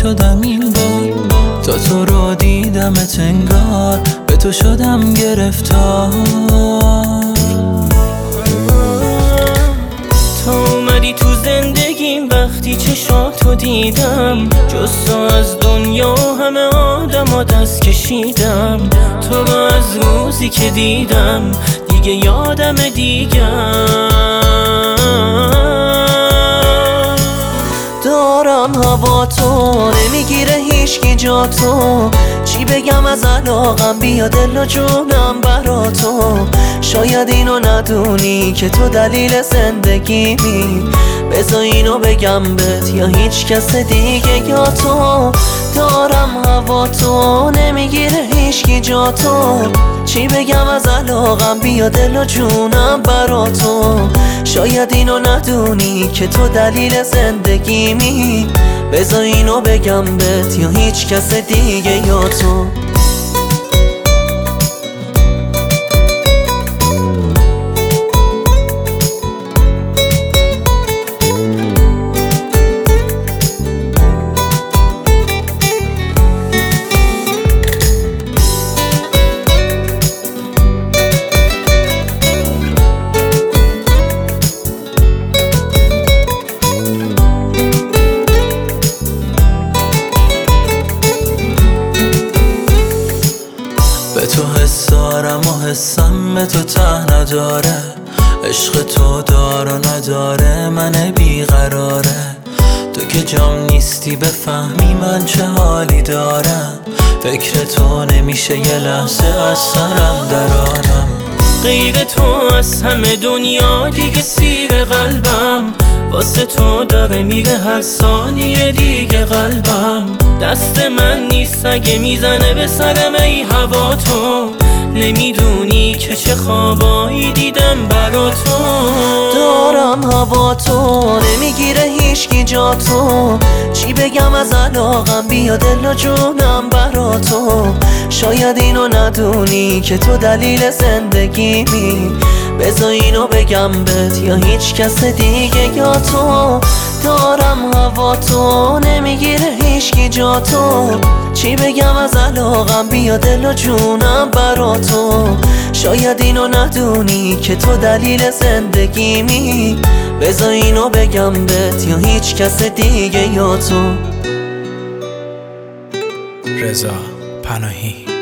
شدم این بار، تا تو رو دیدمت انگار به تو شدم گرفتار. تا اومدی تو زندگیم وقتی چشاتو دیدم، جز تو از دنیا همه آدم دست کشیدم. تو رو از روزی که دیدم دیگه یادم دارم هوا تو، نمیگیره هیچکی جا تو. چی بگم از علاقم، بیا دل و جونم برا تو. شاید اینو ندونی که تو دلیل زندگیمی، بذار اینو بگم بهت یا هیچ کس دیگه یا تو. دارم هوا تو، نمیگیره هیچکی جا تو. چی بگم از علاقم، بیا دل و جونم برا تو. شاید اینو ندونی که تو دلیل زندگیمی، بذار اینو بگم بهت یا هیچ کس دیگه یا تو. به تو حس دارم و حسم به تو ته نداره. عشق تو دار و نداره من بیقراره. تو که جام نیستی بفهمی من چه حالی دارم. فکر تو نمیشه یه لحظه از سرم درارم. غیر تو از همه دنیا دیگه سیر قلبم، واسه تو داره میره هر ثانیه دیگه قلبم. دست من نیست اگه میزنه به سرم ای هوا تو، نمیدونی که چه خوابایی دیدم برا تو. دارم هوا تو، نمیگیره هیچکی جا تو. چی بگم از علاقم، بیا دل و جونم برا تو. شاید اینو ندونی که تو دلیل زندگیمی، بذار اینو بگم بهت یا هیچ کس دیگه یا تو. دارم هوا تو، نمیگیره هیچکی جا تو. چی بگم از علاقم، بیا دل و جونم برا تو. شاید اینو ندونی که تو دلیل زندگیمی، بذار اینو بگم بهت یا هیچ کس دیگه یا تو. رضا پناهی.